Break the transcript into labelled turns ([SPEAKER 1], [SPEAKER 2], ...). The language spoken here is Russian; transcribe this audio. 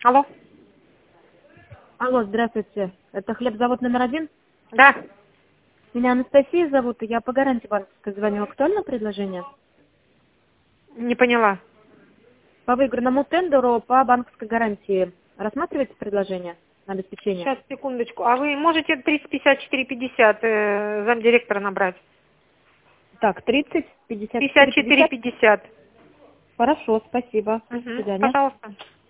[SPEAKER 1] Алло.
[SPEAKER 2] Алло, здравствуйте. Это хлебзавод номер 1?
[SPEAKER 1] Да.
[SPEAKER 2] Меня Анастасия зовут, и я по гарантии банковской звоню. Актуально предложение?
[SPEAKER 1] Не поняла.
[SPEAKER 2] По выигранному тендеру по банковской гарантии рассматриваете предложение на обеспечение?
[SPEAKER 1] Сейчас, секундочку. А вы можете 35450 замдиректора набрать?
[SPEAKER 2] Так, 30, 54, 50.
[SPEAKER 1] 5450.
[SPEAKER 2] Хорошо, спасибо. До
[SPEAKER 1] Угу.
[SPEAKER 2] свидания.
[SPEAKER 1] Пожалуйста.